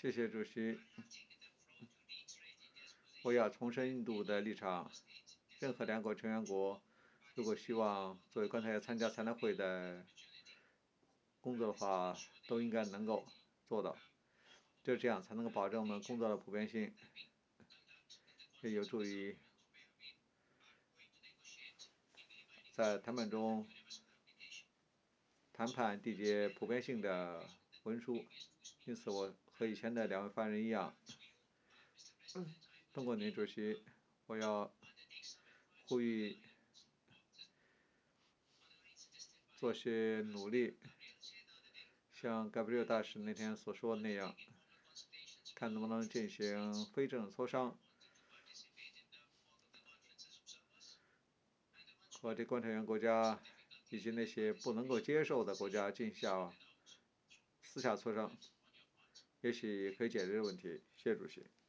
谢谢主席。我要重申印度的立场：任何两国成员国如果希望作为观察员参加参联会的工作的话，都应该能够做到。就这样才能够保证我们工作的普遍性，也有助于在谈判中谈判缔结普遍性的文书。因此，我和以前的两位发言人一样，通过您主席，我要呼吁做些努力，像盖布里尔大使那天所说的那样，看能不能进行非正式磋商，和这观察员国家以及那些不能够接受的国家进行私下磋商，也许可以解决这个问题。谢谢主席。